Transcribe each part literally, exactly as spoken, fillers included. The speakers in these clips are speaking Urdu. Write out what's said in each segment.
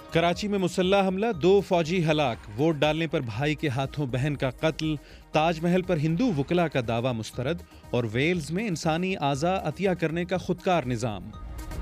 کراچی میں مسلح حملہ، دو فوجی ہلاک، ووٹ ڈالنے پر بھائی کے ہاتھوں بہن کا قتل، تاج محل پر ہندو وکلا کا دعویٰ مسترد، اور ویلز میں انسانی اعضاء عطیہ کرنے کا خودکار نظام۔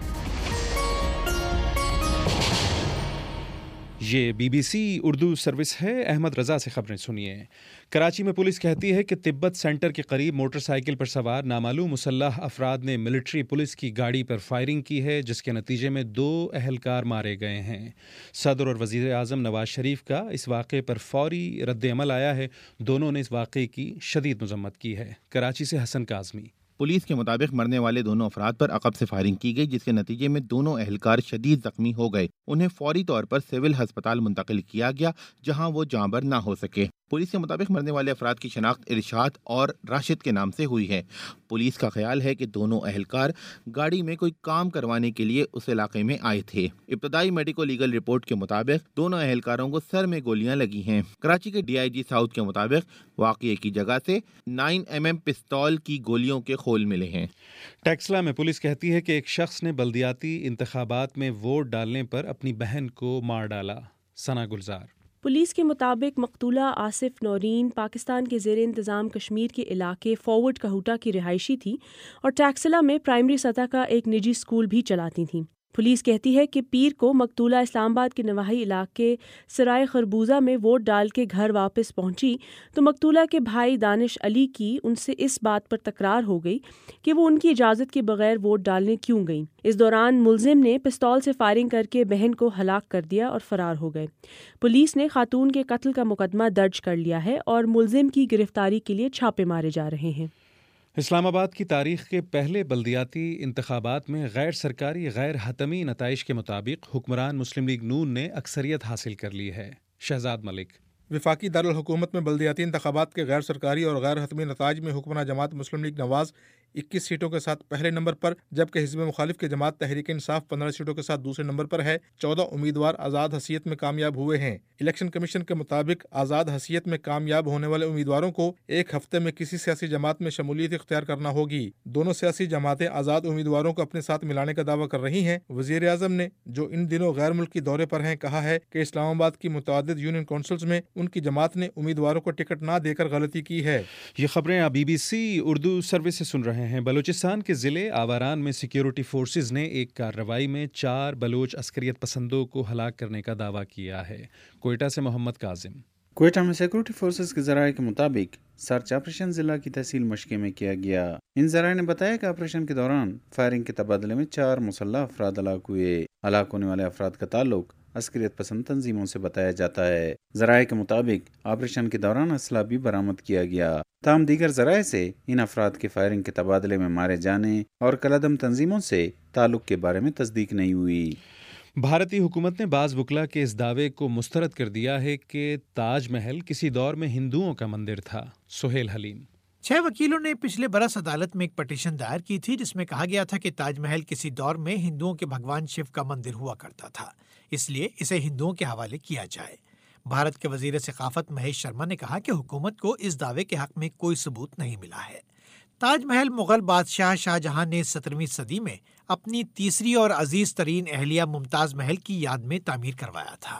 یہ B B C Urdu service ہے۔ احمد رضا سے خبریں سنیے۔ کراچی میں پولیس کہتی ہے کہ تبت سینٹر کے قریب موٹر سائیکل پر سوار نامعلوم مسلح افراد نے ملٹری پولیس کی گاڑی پر فائرنگ کی ہے، جس کے نتیجے میں دو اہلکار مارے گئے ہیں۔ صدر اور وزیر اعظم نواز شریف کا اس واقعے پر فوری رد عمل آیا ہے۔ دونوں نے اس واقعے کی شدید مذمت کی ہے۔ کراچی سے حسن کاظمی۔ پولیس کے مطابق مرنے والے دونوں افراد پر عقب سے فائرنگ کی گئی، جس کے نتیجے میں دونوں اہلکار شدید زخمی ہو گئے۔ انہیں فوری طور پر سول ہسپتال منتقل کیا گیا، جہاں وہ جاں بر نہ ہو سکے۔ پولیس کے مطابق مرنے والے افراد کی شناخت ارشاد اور راشد کے نام سے ہوئی ہے۔ پولیس کا خیال ہے کہ دونوں اہلکار گاڑی میں کوئی کام کروانے کے لیے اس علاقے میں آئے تھے۔ ابتدائی میڈیکو لیگل رپورٹ کے مطابق دونوں اہلکاروں کو سر میں گولیاں لگی ہیں۔ کراچی کے ڈی آئی جی ساؤتھ کے مطابق واقعے کی جگہ سے نائن ایم ایم پستول کی گولیوں کے خول ملے ہیں۔ ٹیکسلا میں پولیس کہتی ہے کہ ایک شخص نے بلدیاتی انتخابات میں ووٹ ڈالنے پر اپنی بہن کو مار ڈالا۔ ثنا گلزار۔ پولیس کے مطابق مقتولہ آصف نورین پاکستان کے زیر انتظام کشمیر کے علاقے فارورڈ کہوٹہ کی رہائشی تھی اور ٹیکسلا میں پرائمری سطح کا ایک نجی اسکول بھی چلاتی تھیں۔ پولیس کہتی ہے کہ پیر کو مقتولہ اسلام آباد کے نواحی علاقے سرائے خربوزہ میں ووٹ ڈال کے گھر واپس پہنچی تو مقتولہ کے بھائی دانش علی کی ان سے اس بات پر تکرار ہو گئی کہ وہ ان کی اجازت کے بغیر ووٹ ڈالنے کیوں گئیں۔ اس دوران ملزم نے پستول سے فائرنگ کر کے بہن کو ہلاک کر دیا اور فرار ہو گئے۔ پولیس نے خاتون کے قتل کا مقدمہ درج کر لیا ہے اور ملزم کی گرفتاری کے لیے چھاپے مارے جا رہے ہیں۔ اسلام آباد کی تاریخ کے پہلے بلدیاتی انتخابات میں غیر سرکاری غیر حتمی نتائج کے مطابق حکمران مسلم لیگ نون نے اکثریت حاصل کر لی ہے۔ شہزاد ملک۔ وفاقی دارالحکومت میں بلدیاتی انتخابات کے غیر سرکاری اور غیر حتمی نتائج میں حکمراں جماعت مسلم لیگ نواز اکیس سیٹوں کے ساتھ پہلے نمبر پر، جبکہ حزب مخالف کے جماعت تحریک انصاف پندرہ سیٹوں کے ساتھ دوسرے نمبر پر ہے۔ چودہ امیدوار آزاد حیثیت میں کامیاب ہوئے ہیں۔ الیکشن کمیشن کے مطابق آزاد حیثیت میں کامیاب ہونے والے امیدواروں کو ایک ہفتے میں کسی سیاسی جماعت میں شمولیت اختیار کرنا ہوگی۔ دونوں سیاسی جماعتیں آزاد امیدواروں کو اپنے ساتھ ملانے کا دعویٰ کر رہی ہیں۔ وزیر اعظم نے، جو ان دنوں غیر ملکی دورے پر ہیں، کہا ہے کہ اسلام آباد کی متعدد یونین کونسلز میں ان کی جماعت نے امیدواروں کو ٹکٹ نہ دے کر غلطی کی ہے۔ یہ خبریں آپ B B C Urdu service سے سن رہے ہیں۔ بلوچستان کے ضلع آواران میں سیکیورٹی فورسز نے ایک کارروائی میں چار بلوچ عسکریت پسندوں کو ہلاک کرنے کا دعویٰ کیا ہے۔ کوئٹہ سے محمد کاظم۔ کوئٹہ میں سیکورٹی فورسز کے ذرائع کے مطابق سرچ آپریشن ضلع کی تحصیل مشکے میں کیا گیا۔ ان ذرائع نے بتایا کہ آپریشن کے دوران فائرنگ کے تبادلے میں چار مسلح افراد ہلاک ہوئے۔ ہلاک ہونے والے افراد کا تعلق عسکریت پسند تنظیموں سے بتایا جاتا ہے۔ ذرائع کے مطابق آپریشن کے دوران اسلحہ بھی برآمد کیا گیا۔ تاہم دیگر ذرائع سے ان افراد کے فائرنگ کے تبادلے میں مارے جانے اور کالعدم تنظیموں سے تعلق کے بارے میں تصدیق نہیں ہوئی۔ بھارتی حکومت نے بعض وکلا کے اس دعوے کو مسترد کر دیا ہے کہ تاج محل کسی دور میں ہندوؤں کا مندر تھا۔ سہیل حلیم۔ چھ وکیلوں نے پچھلے برس عدالت میں ایک پٹیشن دائر کی تھی، جس میں کہا گیا تھا کہ تاج محل کسی دور میں ہندوؤں کے بھگوان شیو کا مندر ہوا کرتا تھا، اس لیے اسے ہندوؤں کے حوالے کیا جائے۔ بھارت کے وزیر ثقافت مہیش شرما نے کہا کہ حکومت کو اس دعوے کے حق میں کوئی ثبوت نہیں ملا ہے۔ تاج محل مغل بادشاہ شاہ جہاں نے سترہویں صدی میں اپنی تیسری اور عزیز ترین اہلیہ ممتاز محل کی یاد میں تعمیر کروایا تھا۔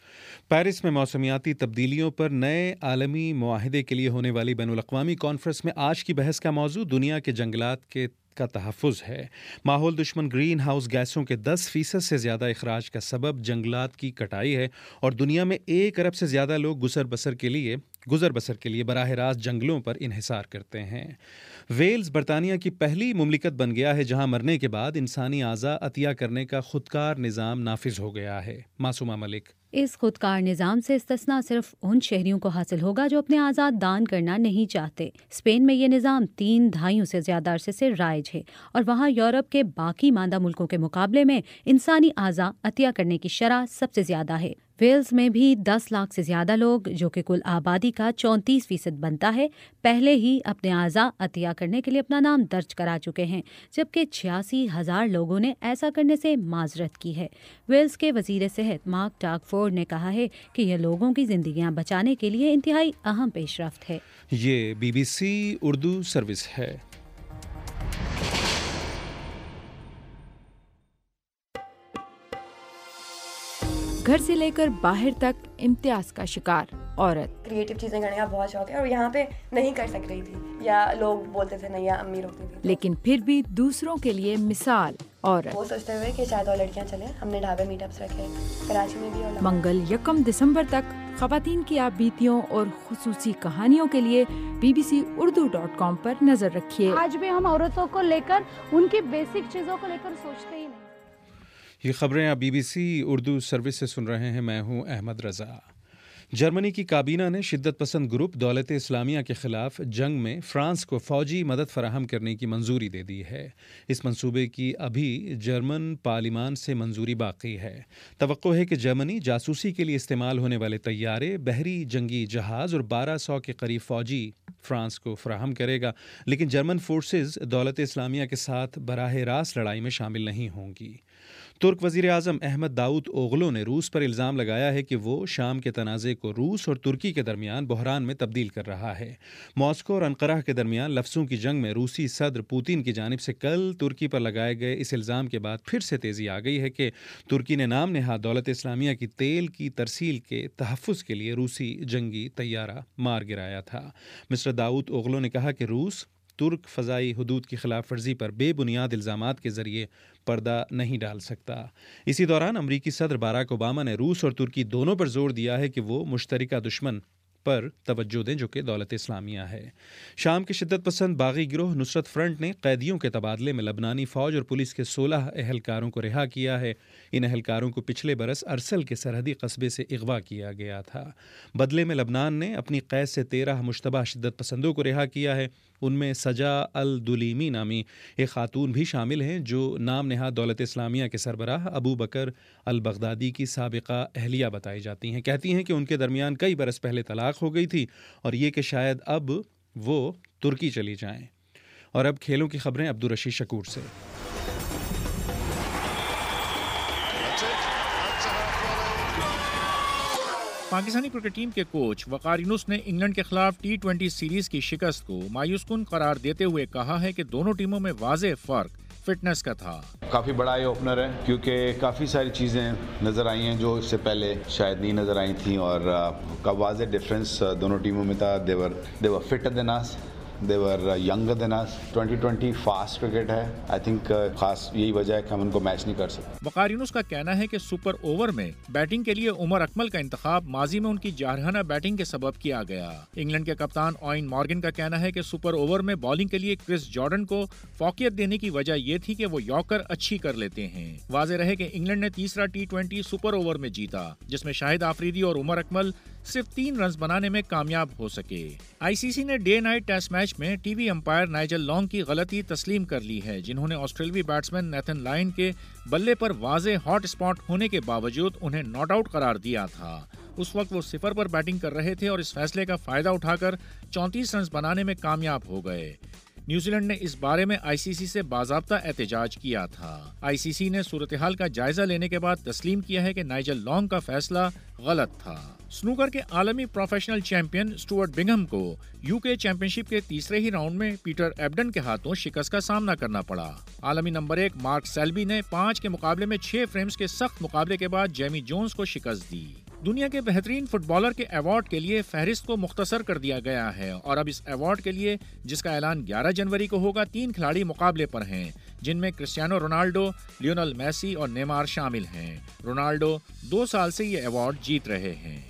پیرس میں موسمیاتی تبدیلیوں پر نئے عالمی معاہدے کے لیے ہونے والی بین الاقوامی کانفرنس میں آج کی بحث کا موضوع دنیا کے جنگلات کے کا تحفظ ہے۔ ماحول دشمن گرین ہاؤس گیسوں کے دس فیصد سے زیادہ اخراج کا سبب جنگلات کی کٹائی ہے اور دنیا میں ایک ارب سے زیادہ لوگ گزر بسر کے لیے گزر بسر کے لیے براہ راست جنگلوں پر انحصار کرتے ہیں۔ ویلز برطانیہ کی پہلی مملکت بن گیا ہے جہاں مرنے کے بعد انسانی اعضاء عطیہ کرنے کا خودکار نظام نافذ ہو گیا ہے۔ معصومہ ملک۔ اس خودکار نظام سے استثناء صرف ان شہریوں کو حاصل ہوگا جو اپنے اعضاء دان کرنا نہیں چاہتے۔ اسپین میں یہ نظام تین دہائیوں سے زیادہ عرصے سے رائج ہے اور وہاں یورپ کے باقی ماندہ ملکوں کے مقابلے میں انسانی اعضاء عطیہ کرنے کی شرح سب سے زیادہ ہے۔ ویلز میں بھی دس لاکھ سے زیادہ لوگ، جو کہ کل آبادی کا چونتیس فیصد بنتا ہے، پہلے ہی اپنے اعضاء عطیہ کرنے کے لیے اپنا نام درج کرا چکے ہیں، جبکہ چھیاسی ہزار لوگوں نے ایسا کرنے سے معذرت کی ہے۔ ویلز کے وزیر صحت مارک ٹاگفورڈ نے کہا ہے کہ یہ لوگوں کی زندگیاں بچانے کے لیے انتہائی اہم پیش رفت ہے۔ یہ B B C Urdu service ہے۔ گھر سے لے کر باہر تک امتیاز کا شکار عورت. کریٹو چیزیں کرنے کا بہت شوق ہے اور یہاں پہ نہیں کر سک رہی تھی یا لوگ بولتے تھے نہیں یا امی روکتی تھی. لیکن پھر بھی دوسروں کے لیے مثال عورت. وہ سوچتے ہوئے کہ شاید اور لڑکیاں چلیں, ہم نے ڈھابے میٹ اپس رکھے کراچی میں بھی. اور منگل یکم دسمبر تک خواتین کی آپ بیتیوں اور خصوصی کہانیوں کے لیے B B C Urdu dot com پر نظر رکھیے. آج بھی ہم عورتوں کو لے کر ان کی بیسک چیزوں کو لے کر سوچتے ہی نہیں. یہ خبریں آپ B B C Urdu service سے سن رہے ہیں. میں ہوں احمد رضا. جرمنی کی کابینہ نے شدت پسند گروپ دولت اسلامیہ کے خلاف جنگ میں فرانس کو فوجی مدد فراہم کرنے کی منظوری دے دی ہے. اس منصوبے کی ابھی جرمن پارلیمان سے منظوری باقی ہے. توقع ہے کہ جرمنی جاسوسی کے لیے استعمال ہونے والے طیارے, بحری جنگی جہاز اور بارہ سو کے قریب فوجی فرانس کو فراہم کرے گا, لیکن جرمن فورسز دولت اسلامیہ کے ساتھ براہ راست لڑائی میں شامل نہیں ہوں گی. ترک وزیر اعظم احمد داؤد اوغلو نے روس پر الزام لگایا ہے کہ وہ شام کے تنازع کو روس اور ترکی کے درمیان بحران میں تبدیل کر رہا ہے. ماسکو اور انقرہ کے درمیان لفظوں کی جنگ میں روسی صدر پوتین کی جانب سے کل ترکی پر لگائے گئے اس الزام کے بعد پھر سے تیزی آ گئی ہے کہ ترکی نے نام نہاد دولت اسلامیہ کی تیل کی ترسیل کے تحفظ کے لیے روسی جنگی طیارہ مار گرایا تھا. مسٹر داؤد اوغلو نے کہا کہ روس ترک فضائی حدود کی خلاف ورزی پر بے بنیاد الزامات کے ذریعے پردہ نہیں ڈال سکتا. اسی دوران امریکی صدر باراک اوباما نے روس اور ترکی دونوں پر زور دیا ہے کہ وہ مشترکہ دشمن پر توجہ دیں جو کہ دولت اسلامیہ ہے. شام کے شدت پسند باغی گروہ نصرت فرنٹ نے قیدیوں کے تبادلے میں لبنانی فوج اور پولیس کے سولہ اہلکاروں کو رہا کیا ہے. ان اہلکاروں کو پچھلے برس ارسل کے سرحدی قصبے سے اغوا کیا گیا تھا. بدلے میں لبنان نے اپنی قید سے تیرہ مشتبہ شدت پسندوں کو رہا کیا ہے. ان میں سجا الدلیمی نامی ایک خاتون بھی شامل ہیں جو نام نہاد دولت اسلامیہ کے سربراہ ابو بکر البغدادی کی سابقہ اہلیہ بتائی جاتی ہیں. کہتی ہیں کہ ان کے درمیان کئی برس پہلے طلاق ہو گئی تھی اور یہ کہ شاید اب وہ ترکی چلی جائیں. اور اب کھیلوں کی خبریں عبدالرشید شکور سے. پاکستانی کرکٹ ٹیم کے کوچ وقار یونس نے انگلینڈ کے خلاف ٹی ٹوینٹی سیریز کی شکست کو مایوس کن قرار دیتے ہوئے کہا ہے کہ دونوں ٹیموں میں واضح فرق فٹنس کا تھا. کافی بڑا آئی اوپنر ہے کیونکہ کافی ساری چیزیں نظر آئی ہیں جو اس سے پہلے شاید نہیں نظر آئی تھیں اور کا واضح ڈفرینس دونوں ٹیموں میں تھا. They were they were fitter than us, they were younger than us. Twenty twenty fast cricket ہے. آئی تھنک خاص یہی وجہ ہے کہ ہم ان کو میچ نہیں کر سکتے. وقار یونس کا کہنا ہے کہ سپر اوور میں بیٹنگ کے لیے عمر اکمل کا انتخاب ماضی میں ان کی جارحانہ بیٹنگ کے سبب کیا گیا. انگلینڈ کے کپتان اوین مارگن کا کہنا ہے کہ سپر اوور میں بالنگ کے لیے کرس جارڈن کو فوقیت دینے کی وجہ یہ تھی کہ وہ یارکر اچھی کر لیتے ہیں. واضح رہے کہ انگلینڈ نے تیسرا ٹی ٹوئنٹی سپر اوور میں جیتا جس میں شاہد آفریدی اور عمر اکمل صرف تین رنز بنانے میں کامیاب ہو سکے. آئی سی سی نے ڈے نائٹ ٹیسٹ میچ میں T V umpire Nigel Long کی غلطی تسلیم کر لی ہے جنہوں نے آسٹریلوی بیٹسمین نیتھن لائن کے بلے پر واضح ہاٹ اسپاٹ ہونے کے باوجود انہیں ناٹ آؤٹ قرار دیا تھا. اس وقت وہ صفر پر بیٹنگ کر رہے تھے اور اس فیصلے کا فائدہ اٹھا کر چونتیس رنز بنانے میں کامیاب ہو گئے. نیوزی لینڈ نے اس بارے میں آئی سی سی سے باضابطہ احتجاج کیا تھا. آئی سی سی نے صورتحال کا جائزہ لینے کے بعد تسلیم کیا ہے کہ نائجل لانگ کا فیصلہ غلط تھا. سنوکر کے عالمی پروفیشنل چیمپئن اسٹوارٹ بنگھم کو یو کے چیمپئن شپ کے تیسرے ہی راؤنڈ میں پیٹر ایبڈن کے ہاتھوں شکست کا سامنا کرنا پڑا. عالمی نمبر ایک مارک سیلبی نے پانچ کے مقابلے میں چھ فریمز کے سخت مقابلے کے بعد جیمی جونز کو شکست دی. دنیا کے بہترین فٹ بالر کے ایوارڈ کے لیے فہرست کو مختصر کر دیا گیا ہے اور اب اس ایوارڈ کے لیے جس کا اعلان گیارہ جنوری کو ہوگا تین کھلاڑی مقابلے پر ہیں جن میں کرسٹیانو رونالڈو, لیونل میسی اور نیمار شامل ہیں. رونالڈو دو سال سے یہ ایوارڈ جیت رہے ہیں.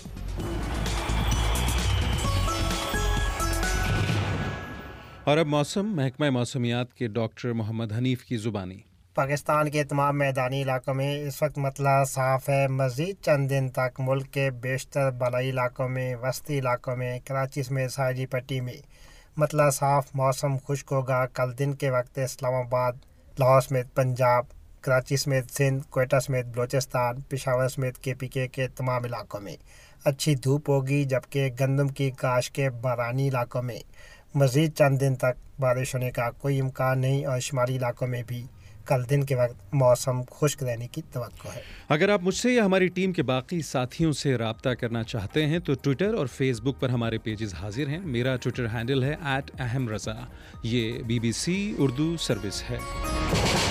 اور اب موسم. محکمہ موسمیات کے ڈاکٹر محمد حنیف کی زبانی. پاکستان کے تمام میدانی علاقوں میں اس وقت مطلع صاف ہے. مزید چند دن تک ملک کے بیشتر بالائی علاقوں میں, وسطی علاقوں میں, کراچی سمیت ساحلی پٹی میں مطلع صاف موسم خشک ہوگا. کل دن کے وقت اسلام آباد, لاہور سمیت پنجاب, کراچی سمیت سندھ, کوئٹہ سمیت بلوچستان, پشاور سمیت کے پی کے کے تمام علاقوں میں اچھی دھوپ ہوگی, جبکہ گندم کی کاشت کے بارانی علاقوں میں مزید چند دن تک بارش ہونے کا کوئی امکان نہیں اور شمالی علاقوں میں بھی کل دن کے وقت موسم خشک رہنے کی توقع ہے. اگر آپ مجھ سے یا ہماری ٹیم کے باقی ساتھیوں سے رابطہ کرنا چاہتے ہیں تو ٹویٹر اور فیس بک پر ہمارے پیجز حاضر ہیں. میرا ٹویٹر ہینڈل ہے ایٹ اہم رضا. یہ B B C Urdu service ہے.